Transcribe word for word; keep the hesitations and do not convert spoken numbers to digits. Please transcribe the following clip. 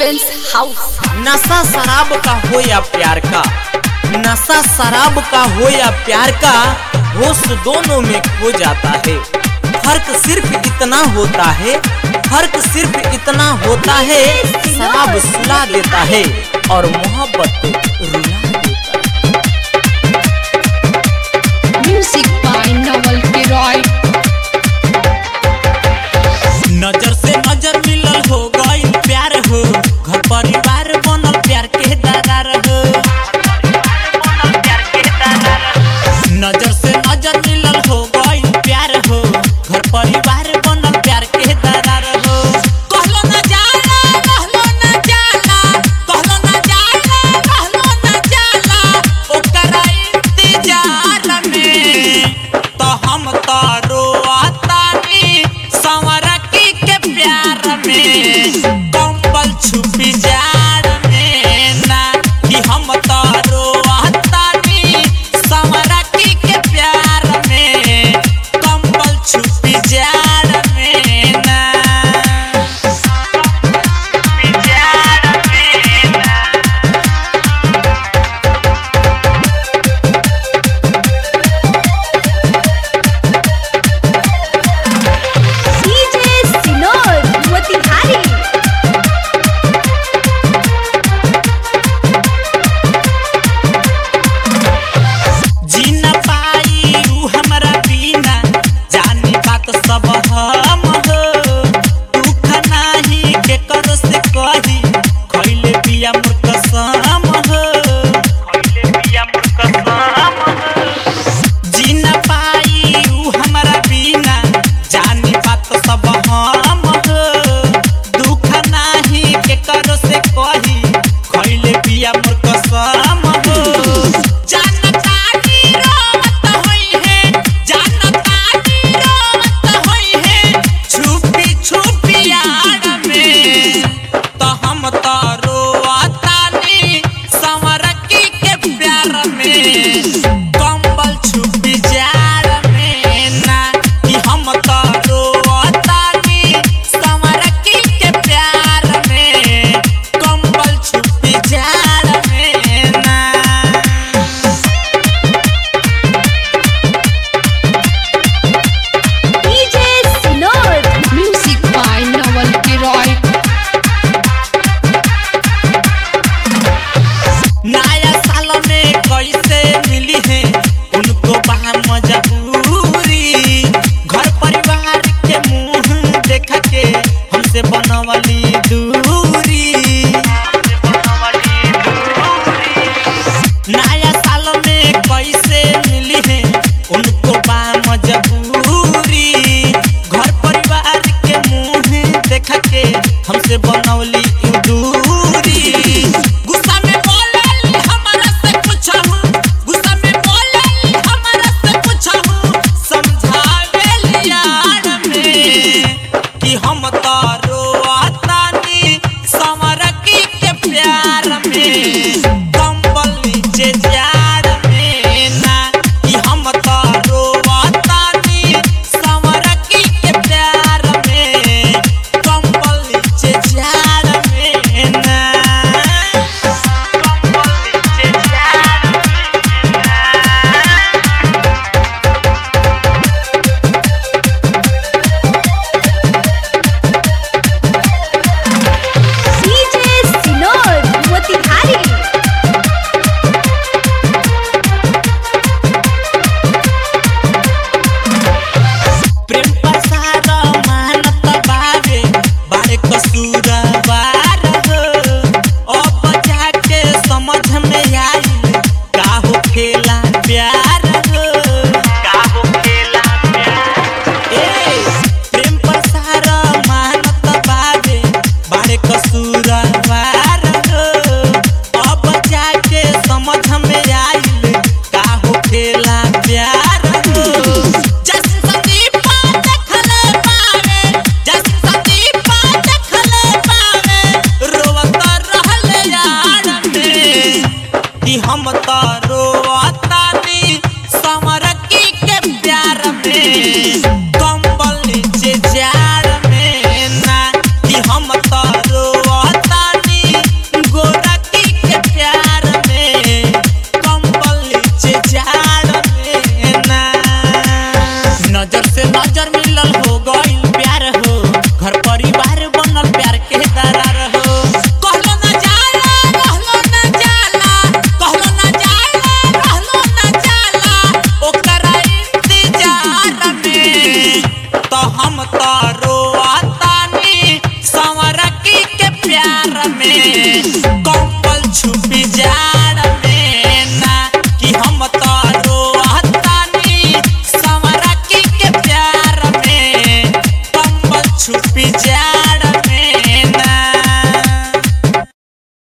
Presents house. नशा शराब का हो या प्यार का, नशा शराब का हो या प्यार का, होश दोनों में खो जाता है। फर्क सिर्फ इतना होता है, फर्क सिर्फ इतना होता है, शराब सुला देता है और मोहब्बत रुला देता है। Music by Naval Kiroy. नजर से नजर मिलल हो गइल प्यार हो, घर परिवार बनल प्यार के दरार हो। नजर से नजर मिलल हो गइल प्यार हो, घर परिवार बनल प्यार के दरार हो। कहलो न जाला कहलो न जाला, कहलो न जाला कहलो न जाला, ओकरा इंतजार में तो हम तो रोआतानी संवरकी के प्यार में। कंबल छुपी जाड़ में ना कि हम तो रोआतानी संवरकी के प्यार में, कंबल छुपी जाड़ में ना, छुपी जाड़ में ना। डीजे सिनोर मोतिहारी। जी न पाई ऊ हमरा बिना, जानी बात सब हम हो। दुख नाही के कर से कही, खइले बिया मोर कसम हो, खइले बिया मोर कसम हो। जी न पाई ऊ हमरा बिना, जानी बात सब हम हो। दुख नाही के कर से कही, खइले बिया मोर कसम हो। जानतानी रोवत होई है, जानतानी रोवत होई है, छुपी छुपी यार में तो हम तो रोआतानी संवरकी के प्यार में। कंबल छुपी जाड़ में ना कि हम तो रोआतानी संवरकी के प्यार में, कंबल छुपी जाड़ में ना। DJ Sinor. Music by Naval Kiroy. नया साल में कैसे मिली है उनको बहा मजबूरी, घर परिवार के मुंह देख के हमसे बनवली दूरी। नया साल में कैसे मिली है उनको बहा मजबूरी, घर परिवार के मुंह देख के हमसे बनवली दूरी। गुस्सा में बोलल हमरा से पूछहु, गुस्सा में बोलल हमरा से पूछहु, समझावेल यार में कि हम तो रोआतानी संवरकी के प्यार में। कंबल नीचे जाड़ में ना कि हम तो रोआतानी संवरकी के प्यार में, कंबल नीचे जाड़ नजर मिलल हो गइल प्यार हो घर परिवार